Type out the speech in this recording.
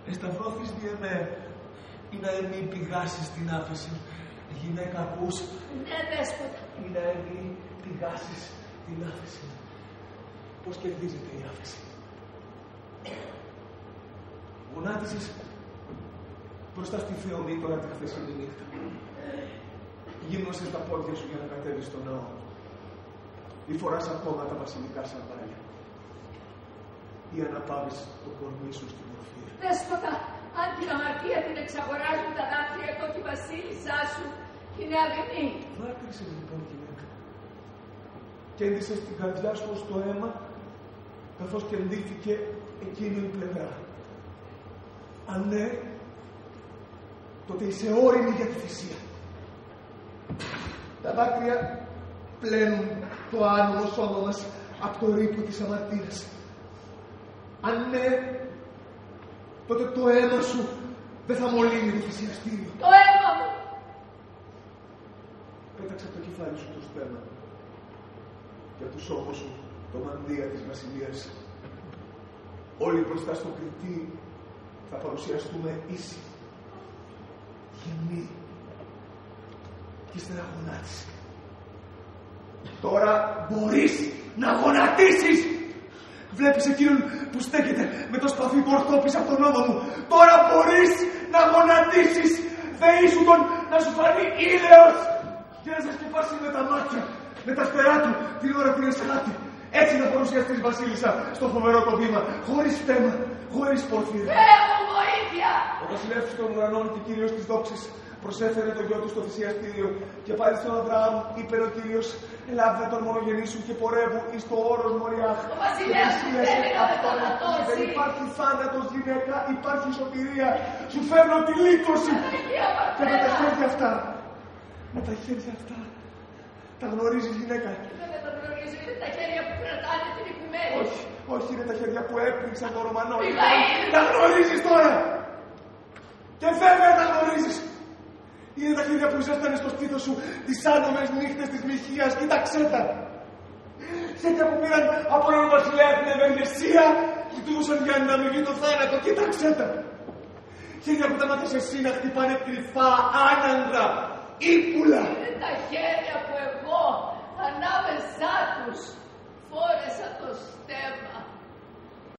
Εσταυρώθης δι' εμέ, ή να εμεί πηγάσεις την άφεση. Γυναίκα ακούς? Ναι, δέσποτα. Ή να εμεί πηγάσεις την άφεση. Πώς κερδίζεται η άφεση? Γονάτισες μπροστά στη Θεομήτωρα τη χθεσινή νύχτα. Γύμνωσες τα πόδια σου για να κατέβεις στον ναό. Ή φοράς ακόμα τα βασιλικά σανδάλια. Ή αναπάβεις το κορμί σου στην ορφή. Δέσποτα, αν την αμαρτία την εξαγοράζουν τα δάκρυα, εγώ τη βασίλισσά σου είναι αγνή. Δάκρυσες λοιπόν, γυναίκα. Κέντησες την καρδιά σου ως το αίμα, καθώς κεντήθηκε εκείνη η πλευρά. Αν ναι, τότε είσαι όριμη για τη θυσία. Τα δάκρυα πλένουν το άνομο σώμα μας από το ρήπο της αμαρτίας. Αν ναι, τότε το αίμα σου δεν θα μολύνει το θυσιαστήριο. Το αίμα μου! Πέταξε το κεφάλι σου το στέμα και από το σώμα σου το μανδύα της βασιλείας. Όλοι μπροστά στο κριτή θα παρουσιαστούμε ίσοι, γεμνοί και ύστερα γονάτισε. Τώρα μπορείς να γονατίσεις! Βλέπεις εκείνον που στέκεται με το σπαθί του ορθόπης από τον ώμο μου. Τώρα μπορείς να γονατίσεις! Δεήσου τον να σου φανεί ήλαιος και να σε σκεπάσει με τα μάτια, με τα φτερά του την ώρα την εσχάτη. Έτσι να παρουσιαστείς, βασίλισσα, στο φοβερό το βήμα, χωρίς φταίμα, χωρίς πόρφυρα. Θεέ μου, βοήθεια! Ο βασιλεύς των ουρανών και κύριος της δόξης προσέφερε το γιο του στο θυσιαστήριο και πάλι στον Αβραάμ είπε ο Κύριος: Ελάβε τον μονογενή σου και πορεύου εις το όρος Μοριάχ. Ο βασιλεύς θέλει να με θανατώσει. Δεν υπάρχει θάνατος, γυναίκα, υπάρχει σωτηρία. Σου φέρνω τη λύτρωση. Και με τα χέρια αυτά, με τα χέρια αυτά, τα γνωρίζεις, γυναίκα? Δεν τα γνωρίζω, είναι τα χέρια που κρατάνε την οικουμένη. Όχι, όχι, είναι τα χέρια που έπνιξαν το Ρωμανόλ. Τα γνωρίζεις τώρα! Και βέβαια τα γνωρίζεις! Είναι τα χέρια που ζέστανε στο στήθος σου τις άνομες νύχτες της Μιχίας, κοίταξέ τα! Χέρια που πήραν από έναν βασιλέα την ευεργεσία και του δούσαν για να αμοιβή το θάνατο, κοίταξέ τα! Χέρια που τα μάθες εσύ να χτυπάνε κρυφά, άνανδρα, ύπουλα! Είναι τα χέρια που εγώ ανάμεσά τους φόρεσα το στέμμα